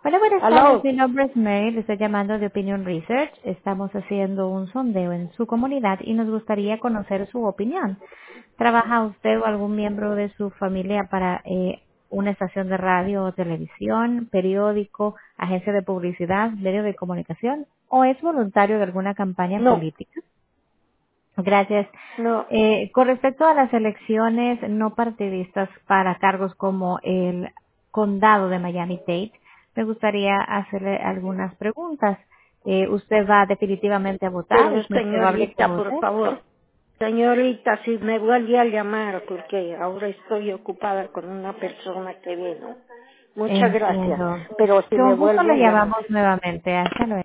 Hola, buenas tardes. Aló. Mi nombre es Mary. Le estoy llamando de Opinion Research. Estamos haciendo un sondeo en su comunidad y nos gustaría conocer su opinión. ¿Trabaja usted o algún miembro de su familia para una estación de radio o televisión, periódico, agencia de publicidad, medio de comunicación o es voluntario de alguna campaña No, política? Gracias. no. Con respecto a las elecciones no partidistas para cargos como el condado de Miami-Dade, me gustaría hacerle algunas preguntas. ¿Usted va definitivamente a votar? Pero ¿Es muy probable que señorita, por vote? favor. Señorita, si me vuelve a llamar, porque ahora estoy ocupada con una persona que vino. Muchas gracias. Entiendo. Pero si me Con gusto vuelve le a llamar. llamamos nuevamente. Hasta luego.